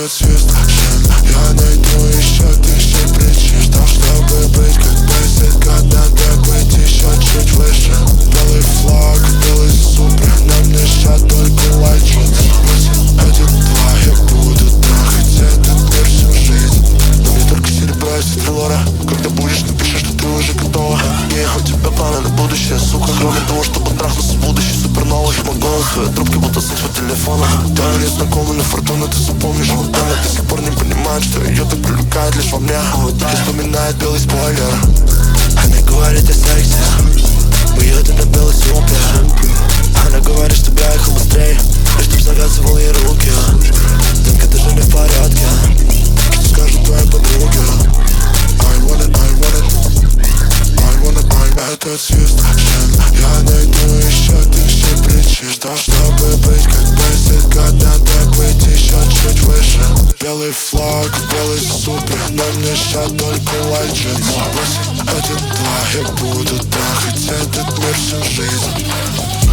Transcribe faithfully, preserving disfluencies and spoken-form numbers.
этот свист Шин, я найду еще тысячи причин Ждал, чтобы быть как Бейсик, когда так быть еще чуть выше. Белый флаг, белый супер, на мне ща только white jeans. Один, два, я буду трахать этот мир всю жизнь. Но мне только серебро и стрелора. Когда будешь, напиши, что ты уже готова. Yeah, у тебя планы на будущее, сука. Кроме того, чтобы трахнуться в будущий суперновый. Мой голос в твоей трубке, будто секс по телефону. Да, незнакомый, но фортуна ты запомнишь. Она до сих пор не понимает, что ее так привлекает лишь во мне. И вспоминает белый спойлер. Она говорит о сексе, мы едем на белой сумке. Она говорит, чтобы я ехал быстрее, и чтоб завязывал ей руки. Детка, ты же не в порядке, что скажут твои подруги? I want it, I want it, I want it, I want it. Этот свист Шин, я найду еще тысячи причин. Ждал, чтобы быть как Бейсик, когда так быть еще чуть выше. Белый флаг, белый супер, на мне ща только white jeans. Один, два, я буду трахать этот мир всю жизнь.